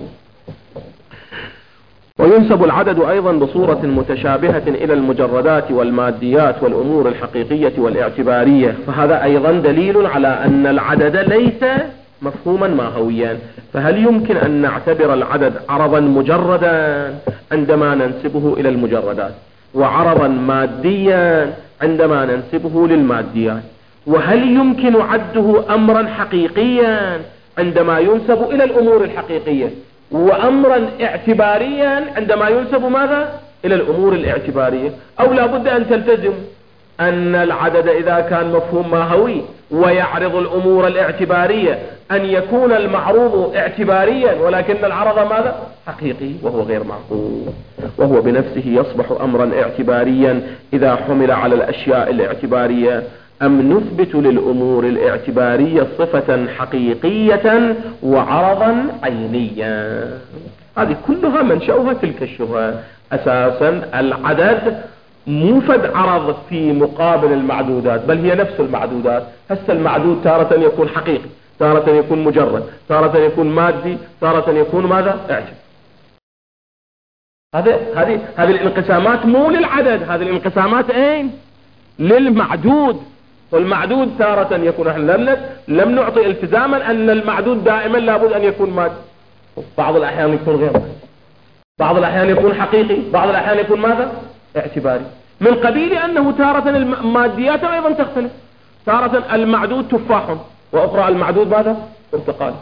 وينسب العدد أيضا بصورة متشابهة إلى المجردات والماديات والأمور الحقيقية والاعتبارية، فهذا أيضا دليل على أن العدد ليس مفهوما ماهويا. فهل يمكن أن نعتبر العدد عرضا مجردا عندما ننسبه إلى المجردات، وعرضا ماديا عندما ننسبه للماديات؟ وهل يمكن عده أمرا حقيقيا عندما ينسب إلى الأمور الحقيقية، وأمرا اعتباريا عندما ينسب ماذا؟ إلى الأمور الاعتبارية؟ أو لا بد أن تلتزم أن العدد إذا كان مفهوم ماهوي ويعرض الأمور الاعتبارية أن يكون المعروض اعتباريا ولكن العرض ماذا؟ حقيقي، وهو غير معقول. وهو بنفسه يصبح أمرا اعتباريا إذا حمل على الأشياء الاعتبارية. أم نثبت للأمور الاعتبارية صفة حقيقية وعرضا عينيا؟ هذه كلها منشأها تلك الشبهة. أساسا العدد مو فد عرض في مقابل المعدودات، بل هي نفس المعدودات. هسه المعدود تارة يكون حقيقي، تارة يكون مجرد، تارة يكون مادي، تارة يكون ماذا؟ اعتبار. هذه هذه هذه الانقسامات مو للعدد، هذه الانقسامات اين؟ للمعدود. والمعدود تارة يكون، احنا لم لم نعطي التزاما ان المعدود دائما لابد ان يكون مادي، بعض الاحيان يكون غير مادي، بعض الاحيان يكون حقيقي، بعض الاحيان يكون ماذا؟ اعتباري. من قبيل انه تارة الماديات ايضا تختلف، تارة المعدود تفاح واخرى المعدود ماذا؟ برتقال.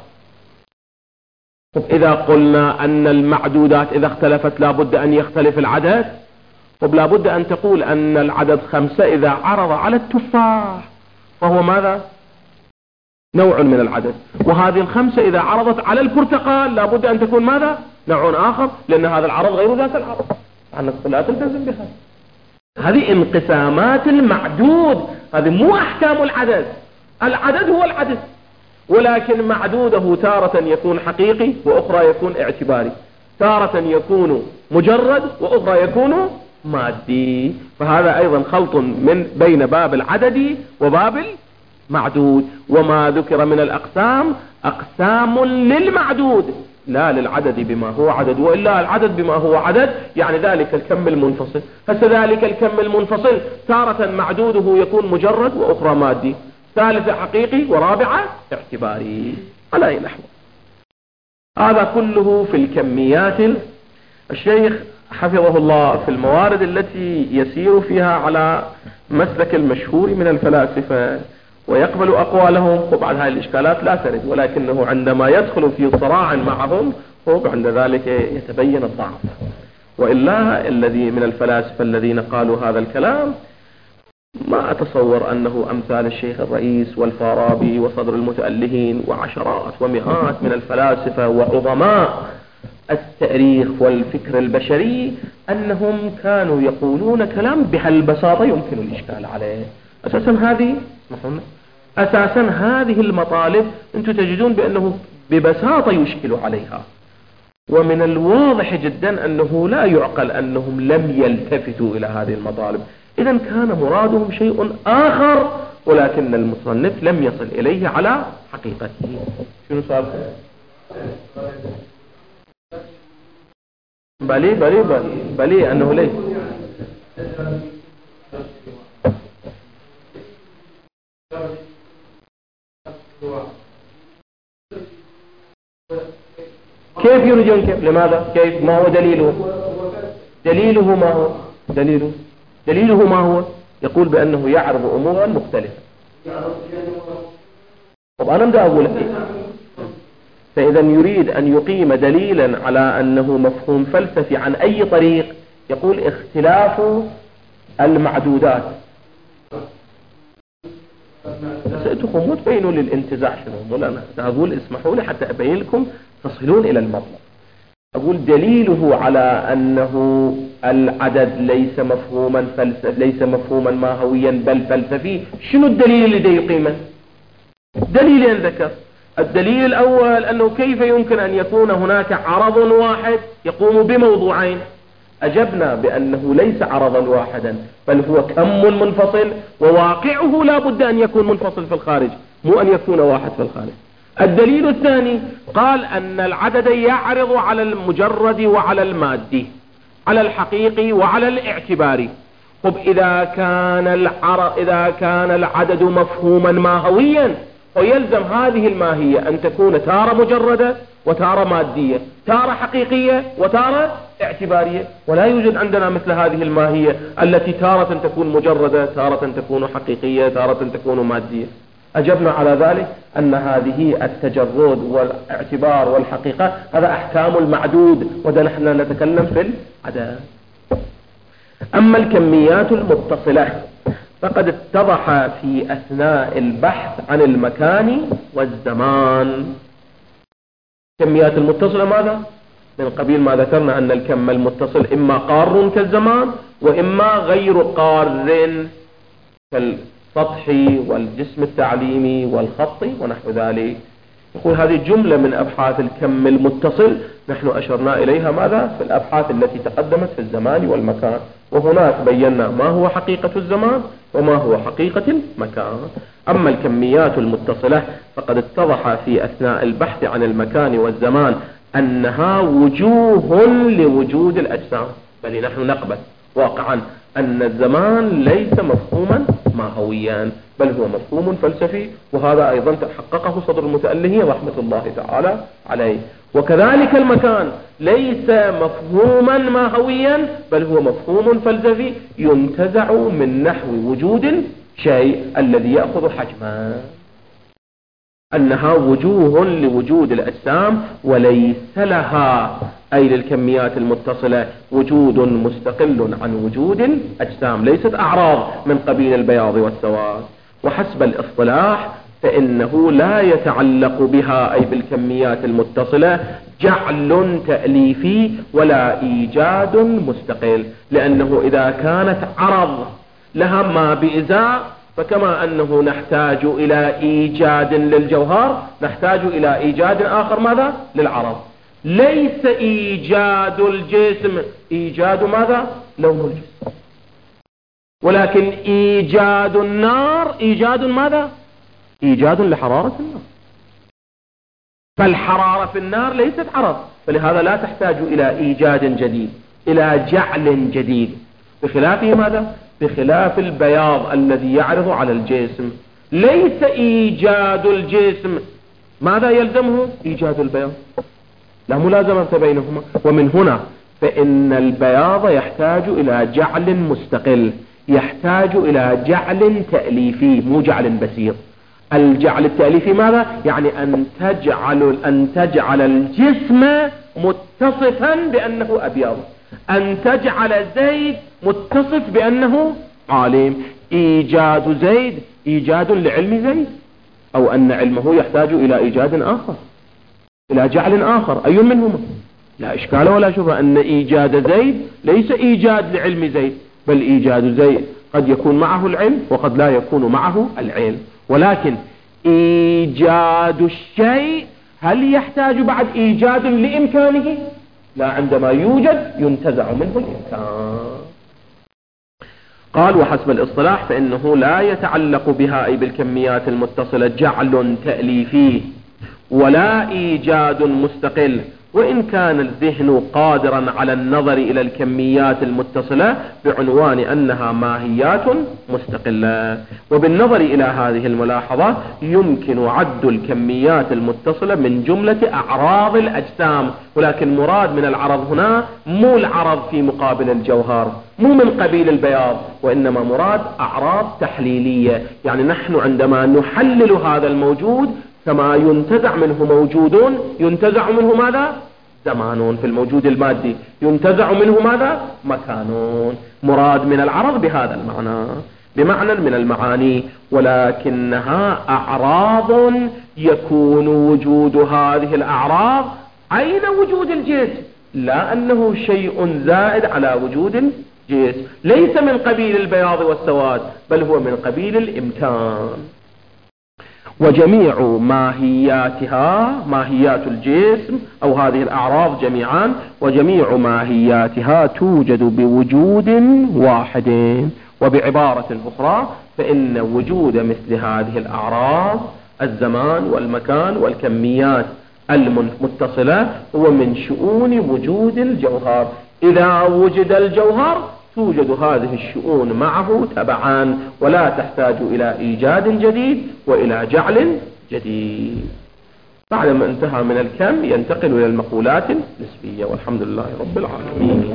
اذا قلنا ان المعدودات اذا اختلفت لابد ان يختلف العدد، طب لابد أن تقول أن العدد خمسة إذا عرض على التفاح فهو ماذا؟ نوع من العدد. وهذه الخمسة إذا عرضت على البرتقال لابد أن تكون ماذا؟ نوع آخر، لأن هذا العرض غير ذات العرض. عنك لا تلتزم بها. هذه انقسامات المعدود، هذه مو أحكام العدد. العدد هو العدد، ولكن معدوده تارة يكون حقيقي وأخرى يكون اعتباري، تارة يكون مجرد وأخرى يكون مادي. فهذا أيضا خلط من بين باب العدد وباب المعدود. وما ذكر من الأقسام أقسام للمعدود لا للعدد بما هو عدد، وإلا العدد بما هو عدد يعني ذلك الكم المنفصل. فذلك الكم المنفصل تارة معدوده يكون مجرد وأخرى مادي، ثالثة حقيقي ورابعة اعتباري، على أي نحو. هذا كله في الكميات. الشيخ حفظه الله في الموارد التي يسير فيها على مسلك المشهور من الفلاسفة ويقبل أقوالهم، وبعد هذه الإشكالات لا ترد، ولكنه عندما يدخل في صراع معهم عند ذلك يتبين الضعف. وإلا الذي من الفلاسفة الذين قالوا هذا الكلام ما أتصور أنه أمثال الشيخ الرئيس والفارابي وصدر المتألهين وعشرات ومئات من الفلاسفة وعظماء التاريخ والفكر البشري أنهم كانوا يقولون كلام بهالبساطة يمكن الإشكال عليه. أساسا هذه أساسا هذه المطالب أنتم تجدون بأنه ببساطة يشكل عليها، ومن الواضح جدا أنه لا يعقل أنهم لم يلتفتوا إلى هذه المطالب، إذا كان مرادهم شيء آخر ولكن المصنف لم يصل إليه على حقيقته. شنو صار؟ بلي بلي بلي, بلي أنه ليس كيف يرجون؟ كيف؟ لماذا؟ كيف؟ ما هو دليله؟ دليله ما هو؟ دليله دليله ما هو؟ يقول بأنه يعرض أمورا مختلفة. طب أنا بدي أقول إيه؟ فإذا يريد أن يقيم دليلا على أنه مفهوم فلسفي عن أي طريق، يقول اختلاف المعدودات. سأتكم مو تبينوا لي الانتزاع شنو، ولا أنا أقول اسمحوا لي حتى أبين لكم تصلون إلى المطلب. أقول دليله على أنه العدد ليس مفهوما فلسفي، ليس مفهوما ماهويا بل فلسفي. شنو الدليل الذي يقيمه؟ دليلين ذكر. الدليل الأول أنه كيف يمكن أن يكون هناك عرض واحد يقوم بموضوعين؟ أجبنا بأنه ليس عرضا واحدا بل هو كم منفصل، وواقعه لا بد أن يكون منفصل في الخارج، مو أن يكون واحد في الخارج. الدليل الثاني قال أن العدد يعرض على المجرد وعلى المادي، على الحقيقي وعلى الاعتباري. طب إذا كان العرض إذا كان العدد مفهوما ماهويا ويلزم هذه الماهية أن تكون تارة مجردة وتارة مادية، تارة حقيقية وتارة اعتبارية، ولا يوجد عندنا مثل هذه الماهية التي تارة تكون مجردة، تارة تكون حقيقية، تارة تكون مادية. أجبنا على ذلك أن هذه التجرد والاعتبار والحقيقة هذا أحكام المعدود، وده نحن نتكلم في العدد. أما الكميات المتصلة فقد اتضح في أثناء البحث عن المكان والزمان. الكميات المتصلة ماذا؟ من قبيل ما ذكرنا أن الكم المتصل إما قار كالزمان وإما غير قار كالسطحي والجسم التعليمي والخطي ونحو ذلك. يقول هذه جملة من أبحاث الكم المتصل نحن أشرنا إليها ماذا؟ في الأبحاث التي تقدمت في الزمان والمكان، وهناك بينا ما هو حقيقة الزمان وما هو حقيقة المكان. أما الكميات المتصلة فقد اتضح في أثناء البحث عن المكان والزمان أنها وجوه لوجود الأجسام، بل نحن نقبل واقعا أن الزمان ليس مفهوما ماهويا بل هو مفهوم فلسفي، وهذا أيضا تحققه صدر المتألهين رحمة الله تعالى عليه. وكذلك المكان ليس مفهوما ماهويا بل هو مفهوم فلسفي ينتزع من نحو وجود شيء الذي يأخذ حجما، أنها وجوه لوجود الأجسام وليس لها أي للكميات المتصلة وجود مستقل عن وجود الأجسام، ليست أعراض من قبيل البياض والسواد. وحسب الاصطلاح فإنه لا يتعلق بها أي بالكميات المتصلة جعل تأليفي ولا إيجاد مستقل، لأنه إذا كانت عرض لها ما بإزاء فكما أنه نحتاج إلى إيجاد للجوهر نحتاج إلى إيجاد آخر ماذا؟ للعرض. ليس إيجاد الجسم إيجاد ماذا؟ لون الجسم، ولكن إيجاد النار إيجاد ماذا؟ إيجاد لحرارة النار، فالحرارة في النار ليست عرض، فلهذا لا تحتاج إلى إيجاد جديد، إلى جعل جديد، بخلافه ماذا؟ بخلاف البياض الذي يعرض على الجسم. ليس إيجاد الجسم ماذا يلزمه؟ إيجاد البياض، لا ملازمة بينهما. ومن هنا فإن البياض يحتاج إلى جعل مستقل، يحتاج إلى جعل تأليفي مو جعل بسيط. الجعل التأليفي ماذا؟ يعني أن تجعل أن تجعل الجسم متصفا بأنه أبيض، أن تجعل زيد متصف بأنه عالم. إيجاد زيد إيجاد لعلم زيد، أو أن علمه يحتاج إلى إيجاد آخر، إلى جعل آخر، أي منهما؟ لا إشكال ولا شبهة أن إيجاد زيد ليس إيجاد لعلم زيد، بل إيجاد زيد قد يكون معه العلم وقد لا يكون معه العلم. ولكن إيجاد الشيء هل يحتاج بعد إيجاد لإمكانه؟ لا عندما يوجد ينتزع منه الإمكان. قال وحسب الاصطلاح فإنه لا يتعلق بها أي بالكميات المتصلة جعل تأليفي ولا إيجاد مستقل، وإن كان الذهن قادرا على النظر إلى الكميات المتصلة بعنوان أنها ماهيات مستقلة. وبالنظر إلى هذه الملاحظة يمكن عد الكميات المتصلة من جملة أعراض الأجسام، ولكن مراد من العرض هنا مو العرض في مقابل الجوهر، مو من قبيل البياض، وإنما مراد أعراض تحليلية. يعني نحن عندما نحلل هذا الموجود كما ينتزع منه موجود ينتزع منه ماذا؟ زمان. في الموجود المادي ينتزع منه ماذا؟ مكان. مراد من العرض بهذا المعنى، بمعنى من المعاني، ولكنها أعراض يكون وجود هذه الأعراض عين وجود الجسم، لا أنه شيء زائد على وجود الجسم، ليس من قبيل البياض والسواد بل هو من قبيل الإمكان. وجميع ماهياتها ماهيات الجسم أو هذه الأعراض جميعا وجميع ماهياتها توجد بوجود واحد. وبعبارة أخرى فإن وجود مثل هذه الأعراض الزمان والمكان والكميات المتصلة هو من شؤون وجود الجوهر. إذا وجد الجوهر توجد هذه الشؤون معه تبعا، ولا تحتاج إلى إيجاد جديد وإلى جعل جديد. بعدما انتهى من الكم ينتقل إلى المقولات النسبية، والحمد لله رب العالمين.